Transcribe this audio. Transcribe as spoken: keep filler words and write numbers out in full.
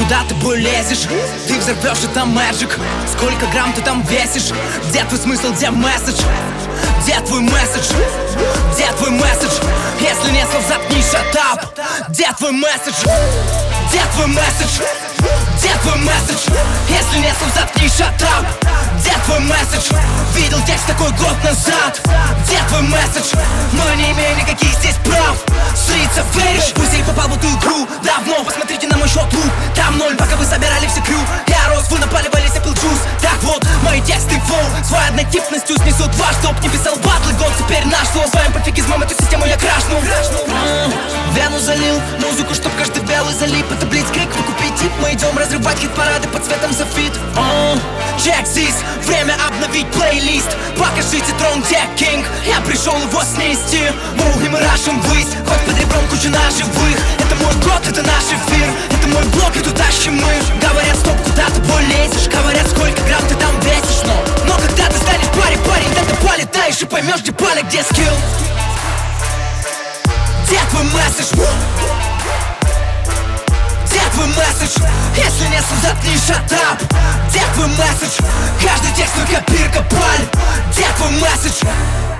куда ты бой лезешь? Ты взорвешь, это мэджик. Сколько грамм ты там весишь? Где твой смысл, где месседж? Где твой месседж? Где твой месседж? Если нет слов, заткни, шатап. Где твой месседж? Где твой месседж? Где твой месседж? Если нет слов, заткни, шатап. Где твой месседж? Видел текст такой год назад. Где твой месседж? Мы не имеем никаких здесь прав. Слиться веришь? Пусть попал в эту игру давно. Посмотрите на мой счет лук. Там ноль, пока вы собирали все крю. Я рос, вы напаливались, я пил джуз. Так вот, мои тексты флоу своей однотипностью снесут ваш топ. Не писал батлы, год теперь наш слово. Своим пофигизмом эту систему я крашнул. Вену залил, музыку, чтоб каждый белый залип. Это блицкрик, вы купите тип. Мы идем разрывать хит-парады под цветом софит. Check this, время обновить плейлист. Покажите трон, где кинг. Я пришел его снести. Муги мы рашим ввысь, хоть под ребром куча наживых. Это мой год, это наш эфир. Это мой блог, и тут тащим мы. Говорят, стоп, куда ты бой лезешь? Говорят, сколько грамм ты там весишь. Но, но когда ты станешь парень, парень, тогда полетаешь и поймешь, где палек, где скилл. Где твой месседж? Где твой месседж? Если не слов, заткни, шатап. Где твой месседж? Каждый текст, только копирка, паль. Где твой месседж?